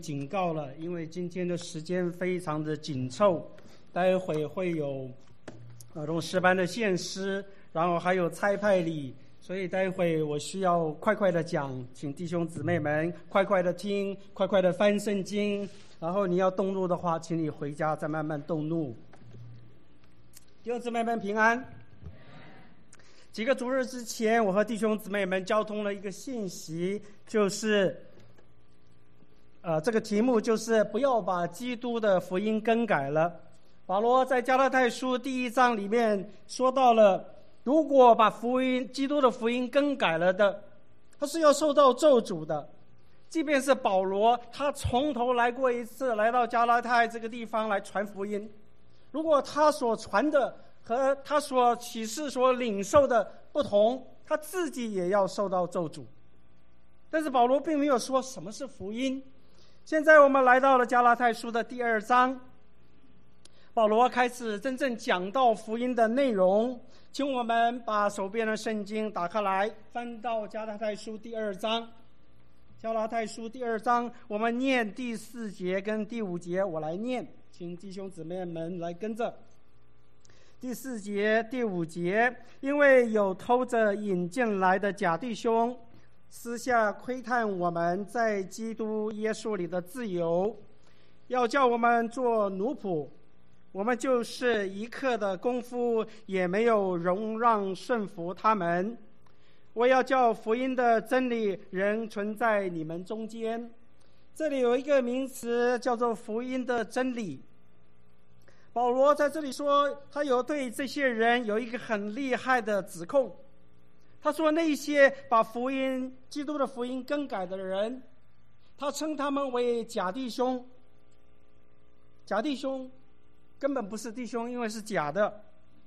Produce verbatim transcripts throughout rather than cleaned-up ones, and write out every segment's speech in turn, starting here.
警告了，因为今天的时间非常的紧凑，待会会有儿童诗班的献诗，然后还有差派礼，所以待会我需要快快的讲，请弟兄姊妹们快快的听，快快的翻圣经，然后你要动怒的话，请你回家再慢慢动怒。弟兄姊妹们平安。几个主日之前，我和弟兄姊妹们交通了一个信息，就是呃，这个题目就是不要把基督的福音更改了。保罗在加拉太书第一章里面说到了，如果把福音基督的福音更改了的，他是要受到咒诅的。即便是保罗，他从头来过一次，来到加拉太这个地方来传福音，如果他所传的和他所启示所领受的不同，他自己也要受到咒诅。但是保罗并没有说什么是福音。现在我们来到了加拉太书的第二章，保罗开始真正讲到福音的内容。请我们把手边的圣经打开来，翻到加拉太书第二章。加拉太书第二章，我们念第四节跟第五节，我来念，请弟兄姊妹们来跟着。第四节、第五节，因为有偷着引进来的假弟兄，私下窥探我们在基督耶稣里的自由，要叫我们做奴仆，我们就是一刻的功夫也没有容让顺服他们。我要叫福音的真理仍存在你们中间。这里有一个名词叫做福音的真理。保罗在这里说，他有对这些人有一个很厉害的指控。他说那些把福音基督的福音更改的人，他称他们为假弟兄。假弟兄根本不是弟兄，因为是假的。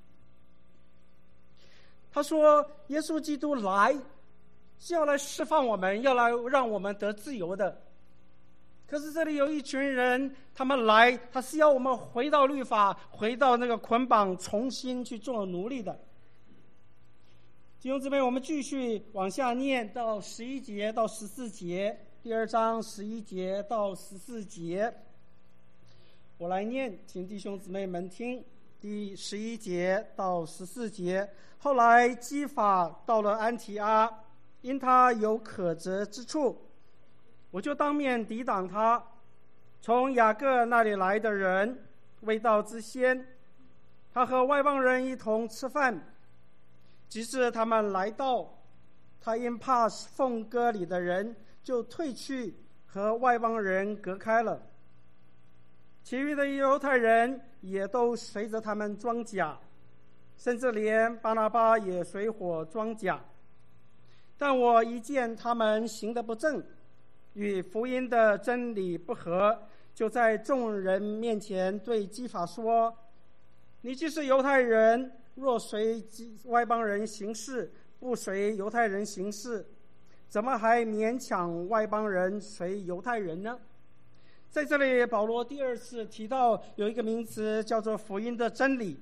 他说耶稣基督来是要来释放我们，要来让我们得自由的。可是这里有一群人，他们来，他是要我们回到律法，回到那个捆绑，重新去做奴隶的。弟兄姊妹，我们继续往下念到十一节到十四节，第二章十一节到十四节，我来念，请弟兄姊妹们听。第十一节到十四节，后来基法到了安提阿，因他有可责之处，我就当面抵挡他。从雅各那里来的人未到之先，他和外邦人一同吃饭。即使他们来到，他因怕奉割礼的人，就退去和外邦人隔开了。其余的犹太人也都随着他们装甲，甚至连巴拿巴也随伙装甲。但我一见他们行得不正，与福音的真理不合，就在众人面前对基法说：你既是犹太人，若随外邦人行事，不随犹太人行事，怎么还勉强外邦人随犹太人呢？在这里保罗第二次提到有一个名词叫做福音的真理。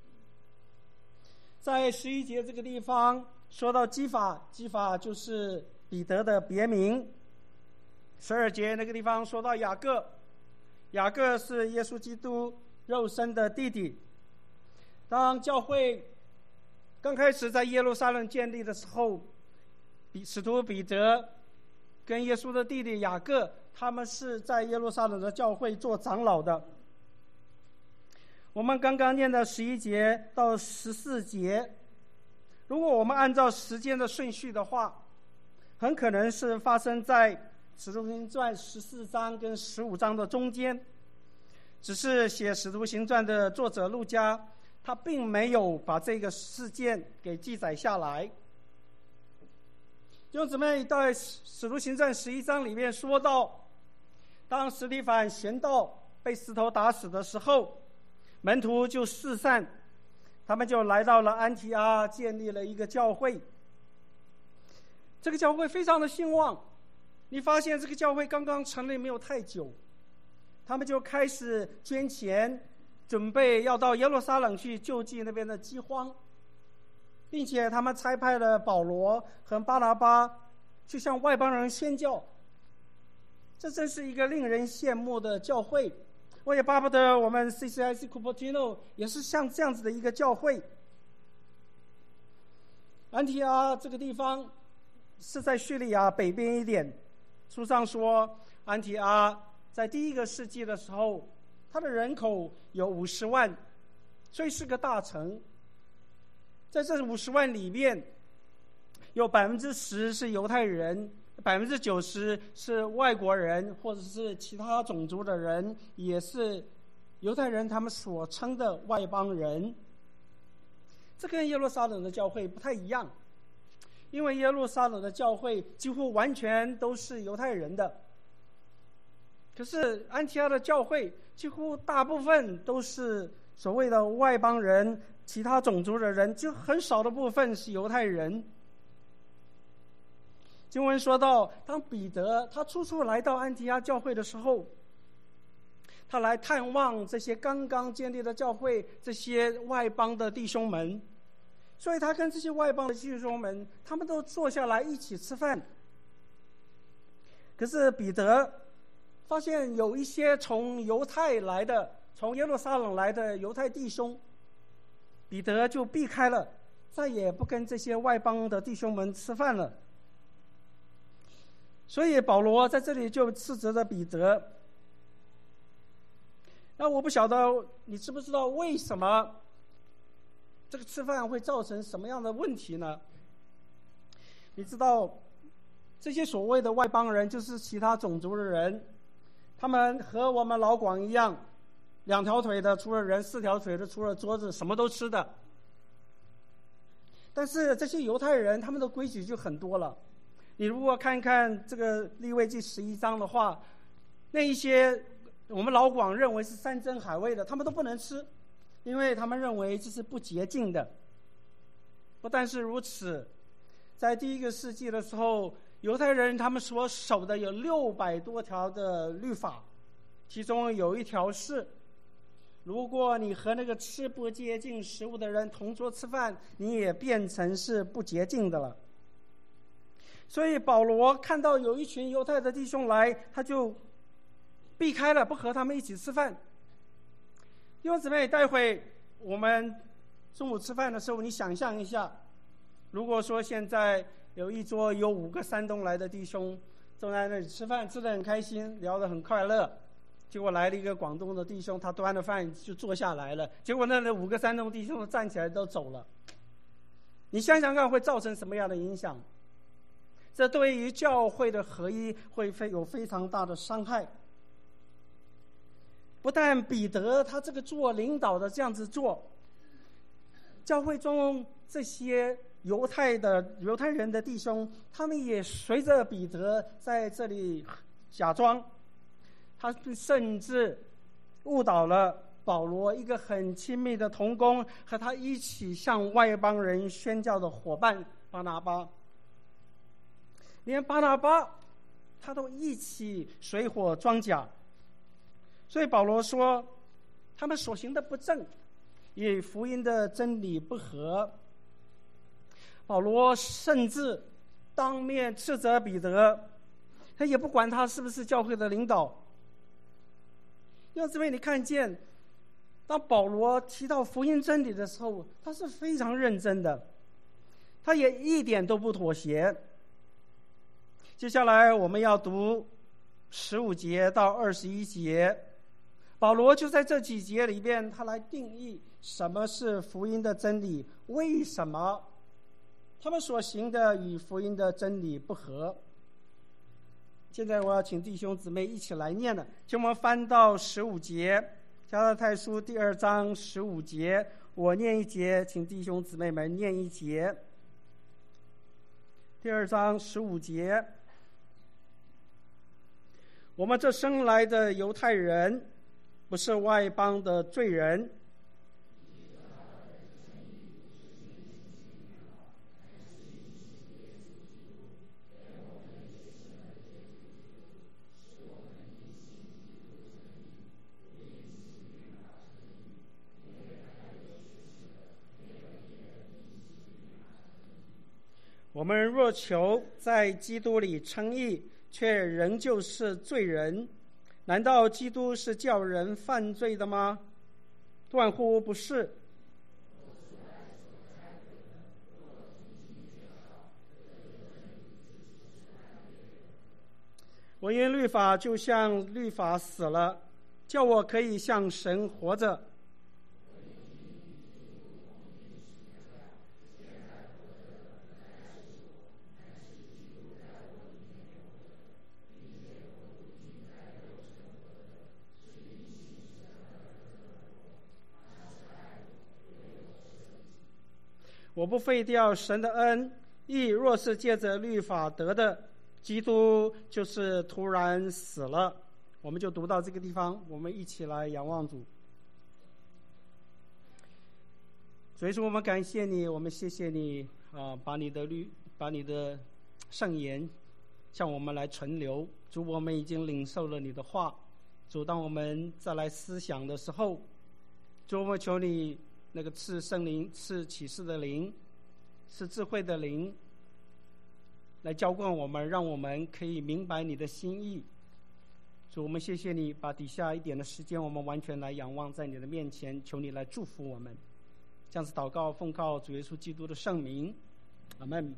在十一节这个地方说到基法，基法就是彼得的别名。十二节那个地方说到雅各，雅各是耶稣基督肉身的弟弟。当教会刚开始在耶路撒冷建立的时候，使徒彼得跟耶稣的弟弟雅各，他们是在耶路撒冷的教会做长老的。我们刚刚念的十一节到十四节，如果我们按照时间的顺序的话，很可能是发生在使徒行传十四章跟十五章的中间。只是写使徒行传的作者路加，他并没有把这个事件给记载下来。弟兄姊妹，在使徒行传十一章里面说到，当司提反殉道被石头打死的时候，门徒就四散，他们就来到了安提阿，建立了一个教会。这个教会非常的兴旺，你发现这个教会刚刚成立没有太久，他们就开始捐钱，准备要到耶路撒冷去救济那边的饥荒，并且他们差派了保罗和巴拿巴去向外邦人宣教。 这真是一个令人羡慕的教会。我也巴不得我们 C C I C Cupertino 也是像这样子的一个教会。安提阿这个地方是在叙利亚北边一点，书上说安提阿在第一个世纪的时候，它的人口有五十万，所以是个大城。在这五十万里面，有百分之十是犹太人，百分之九十是外国人或者是其他种族的人，也是犹太人他们所称的外邦人。这跟耶路撒冷的教会不太一样，因为耶路撒冷的教会几乎完全都是犹太人的，可是安提阿的教会几乎大部分都是所谓的外邦人，其他种族的人，就很少的部分是犹太人。经文说到，当彼得他初初来到安提阿教会的时候，他来探望这些刚刚建立的教会，这些外邦的弟兄们，所以他跟这些外邦的弟兄们，他们都坐下来一起吃饭。可是彼得发现有一些从犹太来的，从耶路撒冷来的犹太弟兄，彼得就避开了，再也不跟这些外邦的弟兄们吃饭了。所以保罗在这里就斥责了彼得。那我不晓得你知不知道为什么这个吃饭会造成什么样的问题呢？你知道这些所谓的外邦人就是其他种族的人，他们和我们老广一样，两条腿的除了人，四条腿的除了桌子，什么都吃的。但是这些犹太人他们的规矩就很多了。你如果看看这个利未记十一章的话，那一些我们老广认为是山珍海味的，他们都不能吃，因为他们认为这是不洁净的。不但是如此，在第一个世纪的时候，犹太人他们所守的有六百多条的律法，其中有一条是，如果你和那个吃不洁净食物的人同桌吃饭，你也变成是不洁净的了。所以保罗看到有一群犹太的弟兄来，他就避开了，不和他们一起吃饭。弟兄姊妹，待会我们中午吃饭的时候，你想象一下，如果说现在有一桌有五个山东来的弟兄坐在那里吃饭，吃得很开心，聊得很快乐，结果来了一个广东的弟兄，他端了饭就坐下来了，结果那那五个山东弟兄站起来都走了。你想想看会造成什么样的影响？这对于教会的合一会有非常大的伤害。不但彼得他这个做领导的这样子做，教会中这些犹太的犹太人的弟兄，他们也随着彼得在这里假装，他甚至误导了保罗一个很亲密的同工和他一起向外邦人宣教的伙伴巴拿巴，连巴拿巴他都一起水火装甲。所以保罗说，他们所行的不正，与福音的真理不合。保罗甚至当面斥责彼得，他也不管他是不是教会的领导。因为这边你看见，当保罗提到福音真理的时候，他是非常认真的，他也一点都不妥协。接下来我们要读十五节到二十一节，保罗就在这几节里边，他来定义什么是福音的真理，为什么他们所行的与福音的真理不合。现在我要请弟兄姊妹一起来念了，请我们翻到十五节，加拉太书第二章十五节，我念一节，请弟兄姊妹们念一节。第二章十五节，我们这生来的犹太人，不是外邦的罪人，我们若求在基督里称义， 却仍旧是罪人。难道基督是叫人犯罪的吗？断乎不是。我因律法就像律法死了，叫我可以向神活着。我不废掉神的恩，义若是借着律法得的，基督就是突然死了。我们就读到这个地方，我们一起来仰望主。所以说我们感谢你，我们谢谢你啊，把你的律把你的圣言向我们来存留。主，我们已经领受了你的话。主，当我们再来思想的时候，主，我求你那个赐圣灵、赐启示的灵、赐智慧的灵来浇灌我们，让我们可以明白你的心意。主，我们谢谢你，把底下一点的时间我们完全来仰望在你的面前，求你来祝福我们。这样子祷告，奉靠主耶稣基督的圣名，阿们。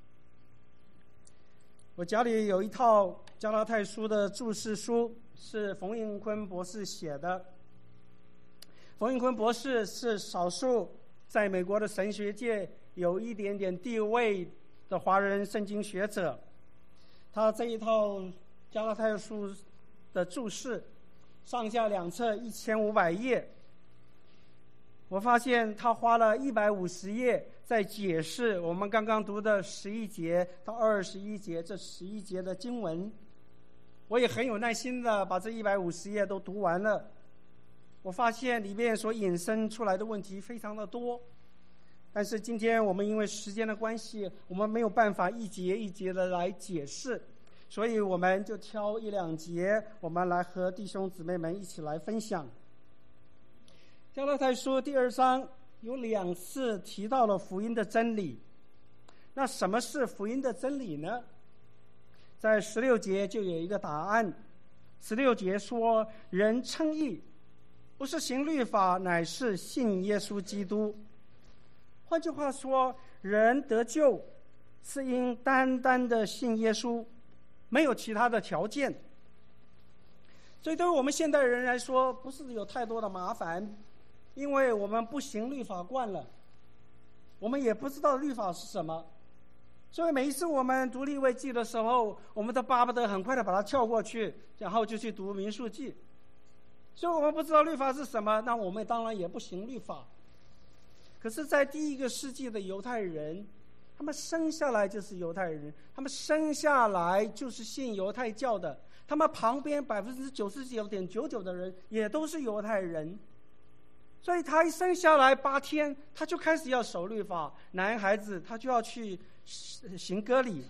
我家里有一套加拉太书的注释书，是冯应坤博士写的。冯应坤博士是少数在美国的神学界有一点点地位的华人圣经学者。他这一套加拉太书的注释上下两册一千五百页，我发现他花了一百五十页在解释我们刚刚读的十一节到二十一节这十一节的经文。我也很有耐心的把这一百五十页都读完了。我发现里面所引申出来的问题非常的多，但是今天我们因为时间的关系，我们没有办法一节一节的来解释，所以我们就挑一两节，我们来和弟兄姊妹们一起来分享。加拉太书第二章有两次提到了福音的真理。那什么是福音的真理呢？在十六节就有一个答案。十六节说，人称义不是行律法，乃是信耶稣基督。换句话说，人得救是因单单的信耶稣，没有其他的条件。所以对于我们现代人来说，不是有太多的麻烦，因为我们不行律法惯了，我们也不知道律法是什么。所以每一次我们读利未记的时候，我们都巴不得很快的把它跳过去，然后就去读民数记。所以我们不知道律法是什么，那我们当然也不行律法。可是在第一个世纪的犹太人，他们生下来就是犹太人，他们生下来就是信犹太教的，他们旁边百分之九十九点九九的人也都是犹太人。所以他一生下来八天，他就开始要守律法。男孩子他就要去行割礼，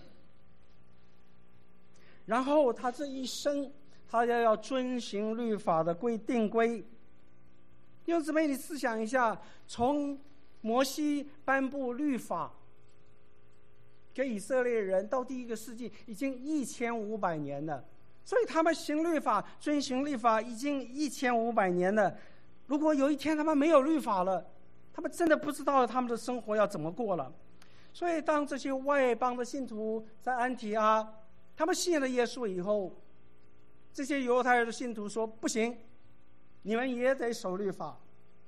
然后他这一生他要要遵行律法的规定规。弟兄姊妹，你思想一下，从摩西颁布律法给以色列人到第一个世纪已经一千五百年了，所以他们行律法、遵行律法已经一千五百年了。如果有一天他们没有律法了，他们真的不知道他们的生活要怎么过了。所以当这些外邦的信徒在安提阿，他们信了耶稣以后，这些犹太人的信徒说，不行，你们也得守律法，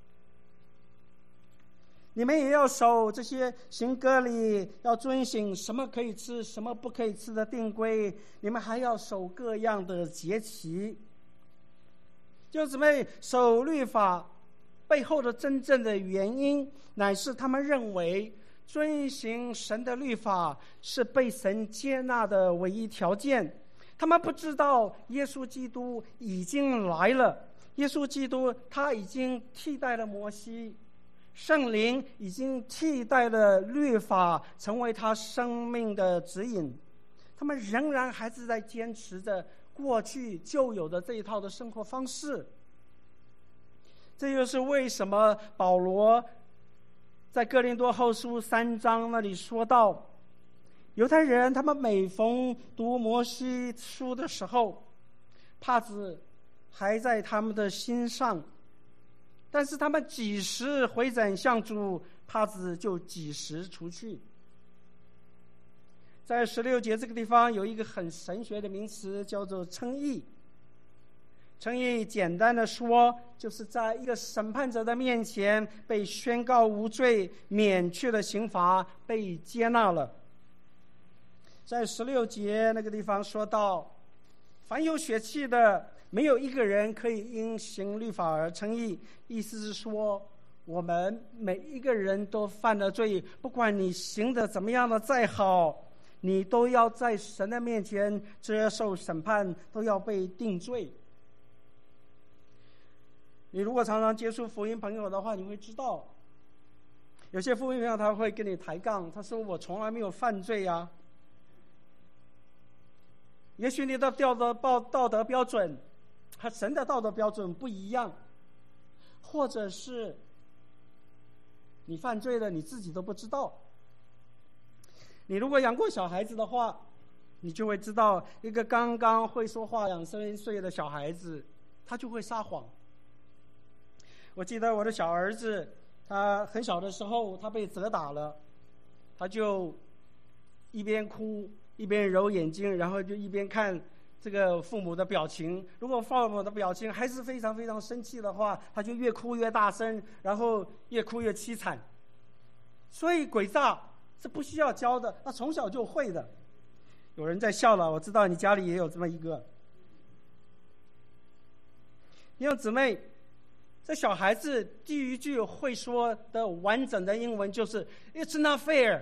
你们也要守这些行割礼，要遵行什么可以吃什么不可以吃的定规，你们还要守各样的节期。就姊妹，守律法背后的真正的原因，乃是他们认为遵行神的律法是被神接纳的唯一条件。他们不知道耶稣基督已经来了，耶稣基督他已经替代了摩西，圣灵已经替代了律法，成为他生命的指引。他们仍然还是在坚持着过去旧有的这一套的生活方式。这就是为什么保罗在哥林多后书三章那里说到， 犹太人他们每逢读摩西书的时候，帕子还在他们的心上，但是他们几时回转向主，帕子就几时除去。在十六节这个地方有一个很神学的名词，叫做称义。称义简单的说，就是在一个审判者的面前被宣告无罪，免去了刑罚，被接纳了。在十六节那个地方说到，凡有血气的，没有一个人可以因行律法而称义。意思是说，我们每一个人都犯了罪，不管你行的怎么样的再好，你都要在神的面前接受审判，都要被定罪。你如果常常接触福音朋友的话，你会知道，有些福音朋友他会跟你抬杠，他说我从来没有犯罪啊。也许你的道德道德标准和神的道德标准不一样，或者是你犯罪了你自己都不知道。你如果养过小孩子的话，你就会知道，一个刚刚会说话两三岁的小孩子，他就会撒谎。我记得我的小儿子，他很小的时候他被责打了，他就一边哭一边揉眼睛，然后就一边看这个父母的表情。如果父母的表情还是非常非常生气的话，他就越哭越大声，然后越哭越凄惨。所以诡诈是不需要教的，他从小就会的。有人在笑了，我知道你家里也有这么一个。弟兄姊妹，这小孩子第一句会说的完整的英文就是 "It's not fair"。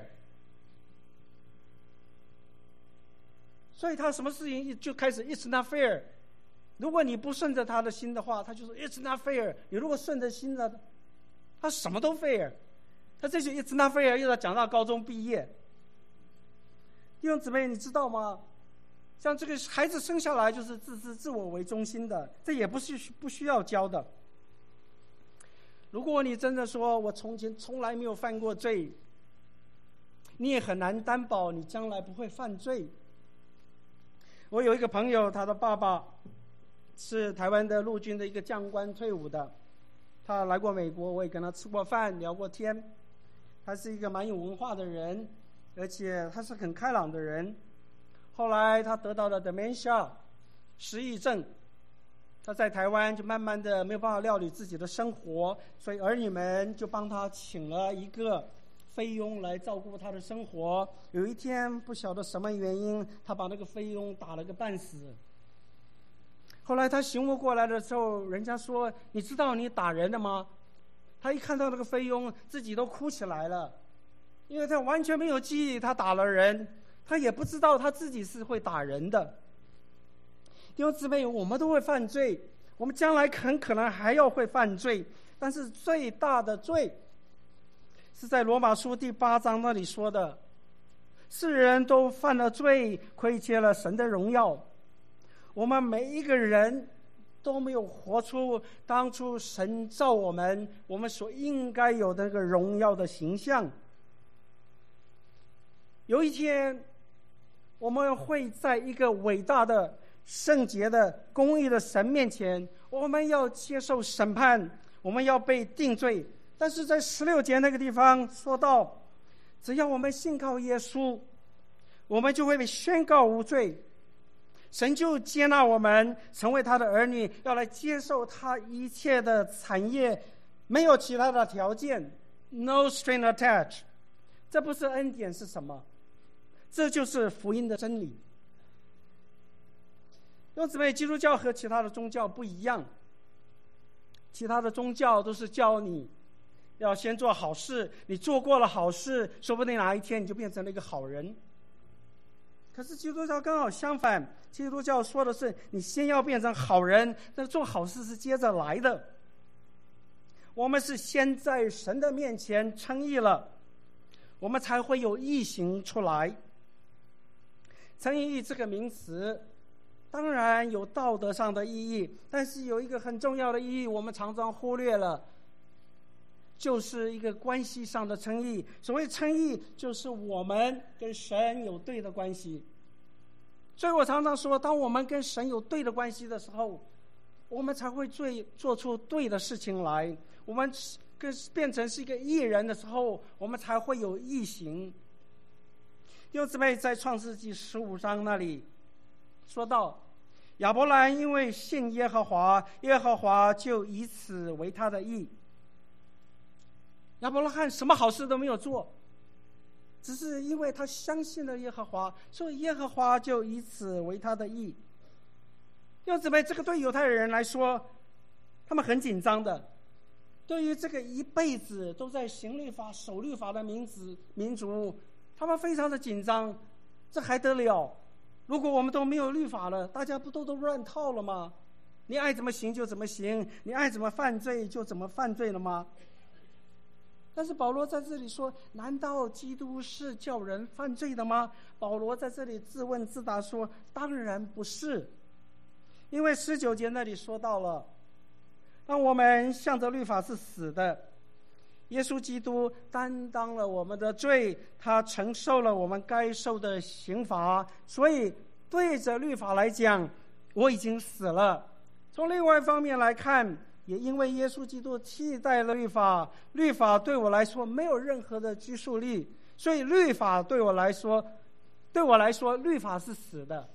所以他什么事情就开始 "It's not fair"。如果你不顺着他的心的话，他就说 "It's not fair"。你如果顺着心了，他什么都 fair。他这些 "It's not fair" 又要讲到高中毕业。弟兄姊妹，你知道吗？像这个孩子生下来就是自私自我为中心的，这也不是不需要教的。如果你真的说我从前从来没有犯过罪，你也很难担保你将来不会犯罪。我有一个朋友，他的爸爸是台湾的陆军的一个将官退伍的，他来过美国，我也跟他吃过饭聊过天。他是一个蛮有文化的人，而且他是很开朗的人。后来他得到了 dementia 失忆症，他在台湾就慢慢的没有办法料理自己的生活，所以儿女们就帮他请了一个菲佣来照顾他的生活。有一天不晓得什么原因，他把那个菲佣打了个半死。后来他醒悟过来的时候，人家说你知道你打人了吗？他一看到那个菲佣，自己都哭起来了，因为他完全没有记忆他打了人，他也不知道他自己是会打人的。弟兄姊妹，我们都会犯罪，我们将来很可能还要会犯罪，但是最大的罪是在罗马书第八章那里说的，世人都犯了罪，亏缺了神的荣耀。我们每一个人都没有活出当初神造我们我们所应该有的那个荣耀的形象。有一天我们会在一个伟大的圣洁的公义的神面前，我们要接受审判，我们要被定罪。但是在十六节那个地方说到，只要我们信靠耶稣，我们就会被宣告无罪，神就接纳我们成为他的儿女，要来接受他一切的产业，没有其他的条件， no string attached。 这不是恩典是什么？这就是福音的真理。弟兄姊妹，基督教和其他的宗教不一样，其他的宗教都是教你要先做好事，你做过了好事，说不定哪一天你就变成了一个好人。可是基督教刚好相反，基督教说的是你先要变成好人，但做好事是接着来的。我们是先在神的面前称义了，我们才会有义行出来。称义这个名词当然有道德上的意义，但是有一个很重要的意义我们常常忽略了， 就是一个关系上的称义。所谓称义，就是我们跟神有对的关系。所以我常常说，当我们跟神有对的关系的时候，我们才会做做出对的事情来。我们跟变成是一个义人的时候，我们才会有义行。弟兄姊妹，在创世纪十五章那里说到，亚伯兰因为信耶和华，耶和华就以此为他的义。亚伯拉罕什么好事都没有做，只是因为他相信了耶和华，所以耶和华就以此为他的义。弟兄姊妹，这个对犹太人来说，他们很紧张的。对于这个一辈子都在行律法、守律法的民族民族，他们非常的紧张。这还得了？如果我们都没有律法了，大家不都都乱套了吗？你爱怎么行就怎么行，你爱怎么犯罪就怎么犯罪了吗？但是保罗在这里说，难道基督是叫人犯罪的吗？保罗在这里自问自答说，当然不是。因为十九节那里说到了，那我们向着律法是死的，耶稣基督担当了我们的罪，他承受了我们该受的刑罚，所以对着律法来讲，我已经死了。从另外一方面来看，也因为耶稣基督替代了律法，律法对我来说没有任何的拘束力，所以律法对我来说，对我来说，律法是死的。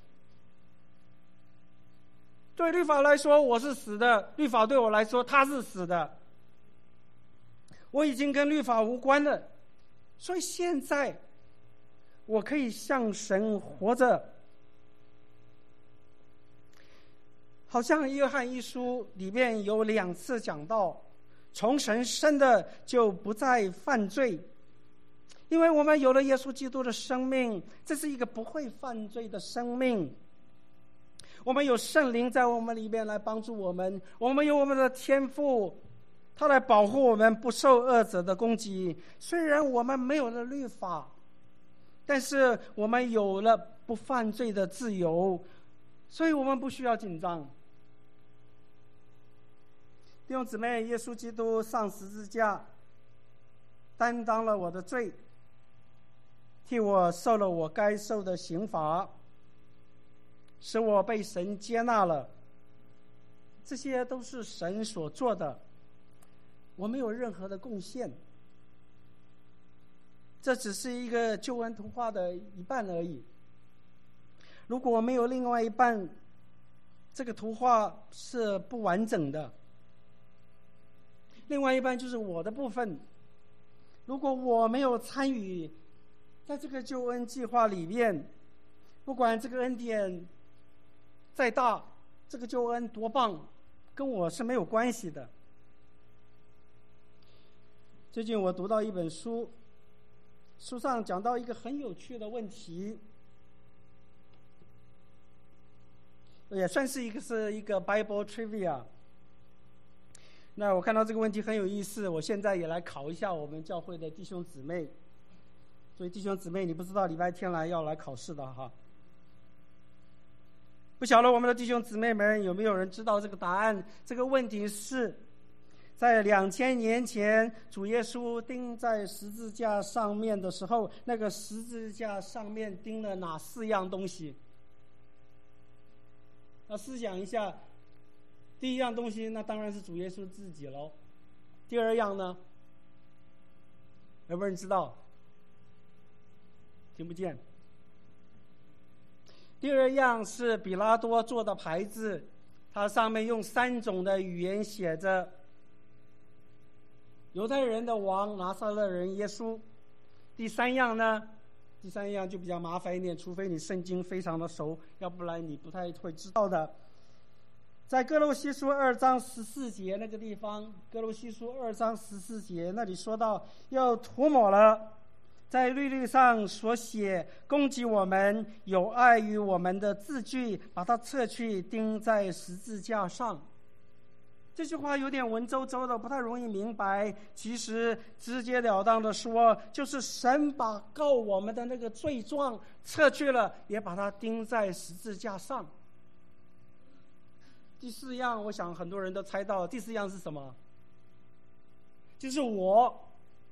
对律法来说，我是死的；律法对我来说，它是死的。我已经跟律法无关了，所以现在我可以向神活着。好像约翰一书里面有两次讲到，从神生的就不再犯罪，因为我们有了耶稣基督的生命，这是一个不会犯罪的生命。我们有圣灵在我们里面来帮助我们，我们有我们的天父，他来保护我们不受恶者的攻击。虽然我们没有了律法，但是我们有了不犯罪的自由，所以我们不需要紧张。弟兄姊妹，耶稣基督上十字架，担当了我的罪，替我受了我该受的刑罚，使我被神接纳了。这些都是神所做的，我没有任何的贡献。这只是一个救恩图画的一半而已。如果没有另外一半，这个图画是不完整的。另外一半就是我的部分，如果我没有参与在这个救恩计划里面，不管这个恩典再大，这个救恩多棒，跟我是没有关系的。最近我读到一本书，书上讲到一个很有趣的问题，也算是一个是一个 Bible Trivia。那我看到这个问题很有意思，我现在也来考一下我们教会的弟兄姊妹。所以弟兄姊妹，你不知道礼拜天来要来考试的哈。不晓得我们的弟兄姊妹们有没有人知道这个答案？这个问题是，在两千年前主耶稣钉在十字架上面的时候，那个十字架上面钉了哪四样东西？那思想一下，第一样东西那当然是主耶稣自己喽。第二样呢？有没有人知道？听不见。第二样是比拉多做的牌子，它上面用三种的语言写着犹太人的王拿撒勒人耶稣。第三样呢？第三样就比较麻烦一点，除非你圣经非常的熟，要不然你不太会知道的。在哥罗西书二章十四节那个地方，哥罗西书二章十四节那里说到，要涂抹了在律例上所写攻击我们有碍于我们的字句，把它撤去，钉在十字架上。这句话有点文绉绉的，不太容易明白。其实直截了当的说，就是神把告我们的那个罪状撤去了，也把它钉在十字架上。第四样，我想很多人都猜到，第四样是什么？ 就是我。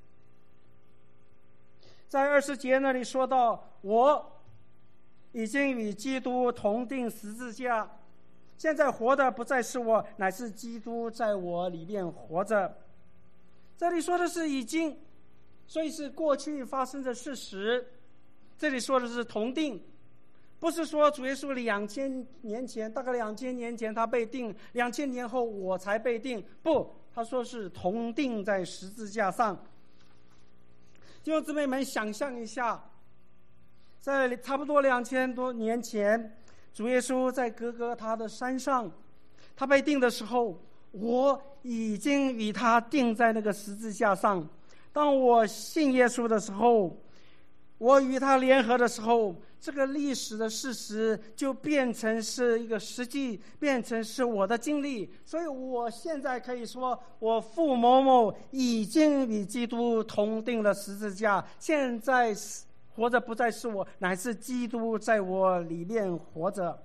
在二十节那里说到，我已经与基督同定十字架，现在活的不再是我，乃是基督在我里面活着。这里说的是已经，所以是过去发生的事实。这里说的是同定，不是说主耶稣两千年前，大概两千年前他被定，两千年后我才被定，不，他说是同定在十字架上。弟兄姊妹们，想象一下，在差不多两千多年前，主耶稣在哥哥他的山上，他被定的时候，我已经与他定在那个十字架上。当我信耶稣的时候，我与他联合的时候，这个历史的事实就变成是一个实际，变成是我的经历。所以我现在可以说，我父某某已经与基督同定了十字架，现在活着不再是我，乃是基督在我里面活着。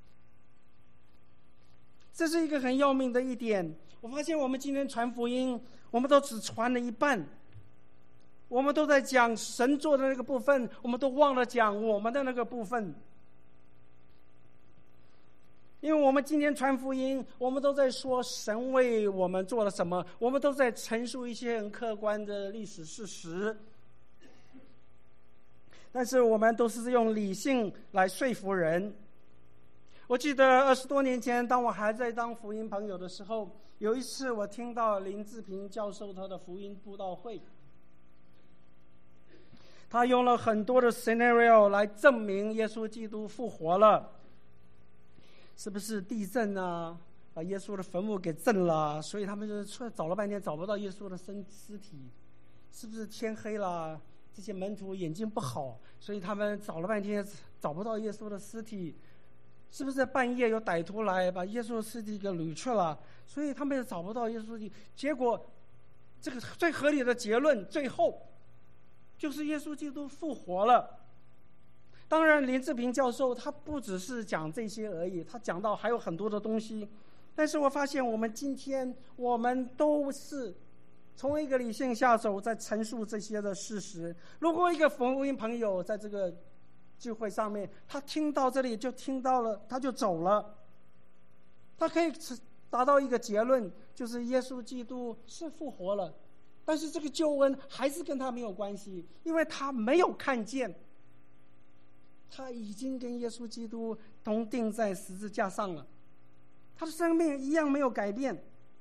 这是一个很要命的一点。我发现我们今天传福音，我们都只传了一半，我们都在讲神做的那个部分，我们都忘了讲我们的那个部分。因为我们今天传福音，我们都在说神为我们做了什么，我们都在陈述一些很客观的历史事实，但是我们都是用理性来说服人。我记得二十多年前，当我还在当福音朋友的时候，有一次我听到林志平教授他的福音布道会，他用了很多的 scenario 来证明耶稣基督复活了。是不是地震啊，把耶稣的坟墓给震了，所以他们就出来找了半天找不到耶稣的身尸体？是不是天黑了，这些门徒眼睛不好，所以他们找了半天找不到耶稣的尸体？是不是半夜有歹徒来把耶稣的尸体给掳去了，所以他们也找不到耶稣的？结果这个最合理的结论最后就是耶稣基督复活了。当然林志平教授他不只是讲这些而已，他讲到还有很多的东西。但是我发现我们今天我们都是从一个理性下手，在陈述这些的事实。如果一个福音朋友在这个聚会上面，他听到这里就听到了，他就走了，他可以达到一个结论，就是耶稣基督是复活了，但是这个救恩还是跟他没有关系，因为他没有看见，他已经跟耶稣基督同定在十字架上了，他的生命一样没有改变。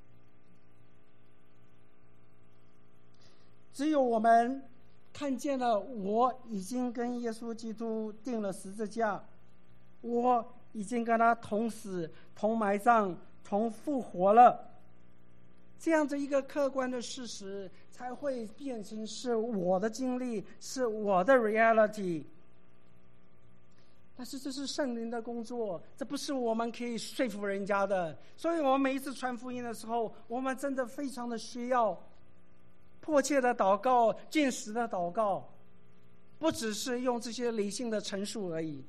只有我们看见了，我已经跟耶稣基督定了十字架，我已经跟他同死、同埋葬、同复活了，这样的一个客观的事实才会变成是我的经历，是我的 reality。 但是这是圣灵的工作，这不是我们可以说服人家的。所以我们每一次传福音的时候，我们真的非常的需要迫切的祷告、禁食的祷告，不只是用这些理性的陈述而已。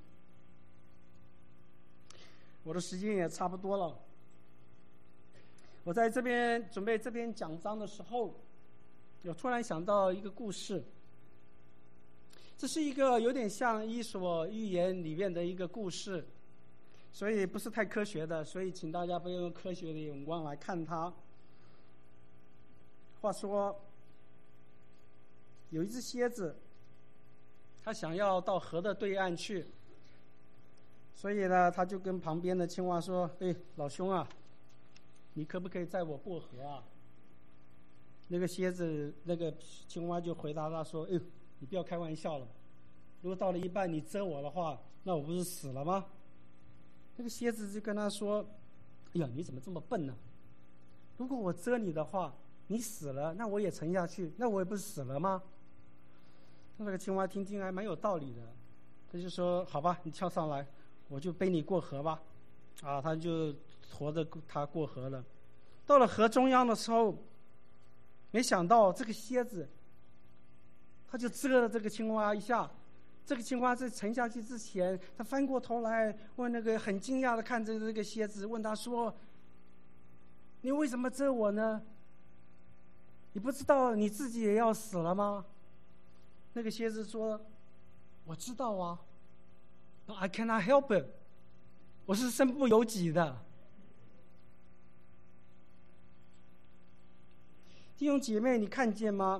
我的时间也差不多了，我在这边准备这篇讲章的时候，我突然想到一个故事。这是一个有点像《伊索寓言》里面的一个故事，所以不是太科学的，所以请大家不要用科学的眼光来看它。话说有一只蝎子，它想要到河的对岸去，所以呢他就跟旁边的青蛙说：哎，老兄啊，你可不可以载我过河啊？那个蝎子那个青蛙就回答他说：哎，你不要开玩笑了，如果到了一半你蛰我的话，那我不是死了吗？那个蝎子就跟他说：哎呀，你怎么这么笨呢？如果我蛰你的话，你死了，那我也沉下去，那我也不是死了吗？那个青蛙听听还蛮有道理的，他就说：好吧，你跳上来，我就背你过河吧。啊，他就驮着他过河了。到了河中央的时候，没想到这个蝎子他就蛰了这个青蛙一下。这个青蛙在沉下去之前，他翻过头来问那个，很惊讶的看着这个蝎子，问他说：你为什么蛰我呢？ 你不知道你自己也要死了吗？那个蝎子说：我知道啊， but I cannot help it， 我是身不由己的。弟兄姐妹，你看见吗？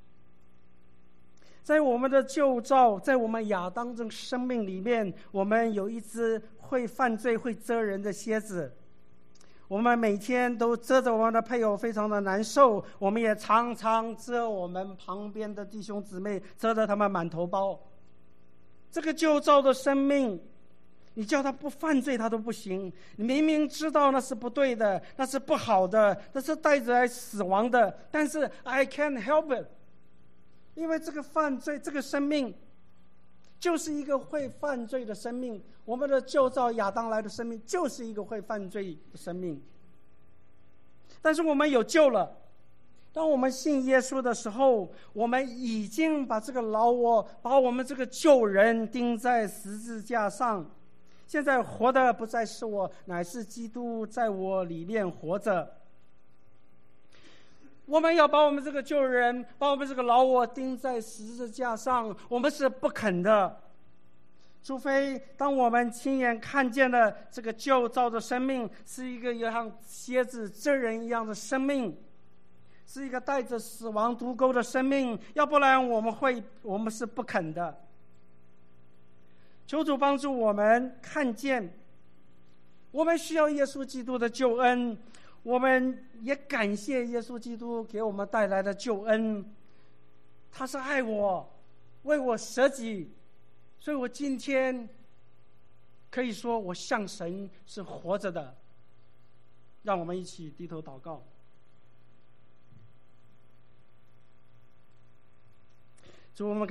在我们的旧造，在我们亚当这生命里面，我们有一只会犯罪、会蛰人的蝎子。我们每天都蛰着我们的配偶，非常的难受。我们也常常蛰我们旁边的弟兄姊妹，蛰得他们满头包。这个旧造的生命，你叫他不犯罪他都不行。你明明知道那是不对的，那是不好的，那是带着来死亡的，但是 I can't help it， 因为这个犯罪，这个生命就是一个会犯罪的生命。我们的旧造亚当来的生命就是一个会犯罪的生命。但是我们有救了。当我们信耶稣的时候，我们已经把这个老我，把我们这个旧人钉在十字架上。现在活的不再是我，乃是基督在我里面活着。我们要把我们这个旧人，把我们这个老我钉在十字架上，我们是不肯的。除非当我们亲眼看见了这个旧造的生命是一个像蝎子蛰人一样的生命，是一个带着死亡毒钩的生命，要不然我们会我们是不肯的。求主帮助我们看见，我们需要耶稣基督的救恩，我们也感谢耶稣基督给我们带来的救恩。他是爱我，为我舍己，所以我今天可以说我向神是活着的。让我们一起低头祷告。主，我们